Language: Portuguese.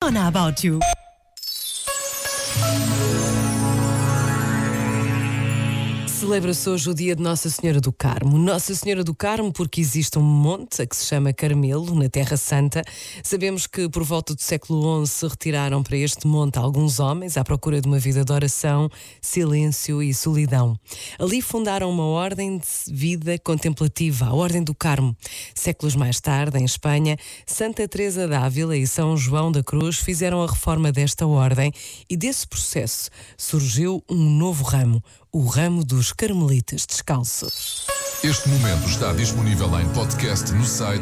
Donna About You. Celebra-se hoje o dia de Nossa Senhora do Carmo. Nossa Senhora do Carmo porque existe um monte a que se chama Carmelo, na Terra Santa. Sabemos que por volta do século XI se retiraram para este monte alguns homens à procura de uma vida de oração, silêncio e solidão. Ali fundaram uma ordem de vida contemplativa, a Ordem do Carmo. Séculos mais tarde, em Espanha, Santa Teresa d'Ávila e São João da Cruz fizeram a reforma desta ordem e desse processo surgiu um novo ramo, o ramo dos Carmelitas Descalços. Este momento está disponível em podcast no site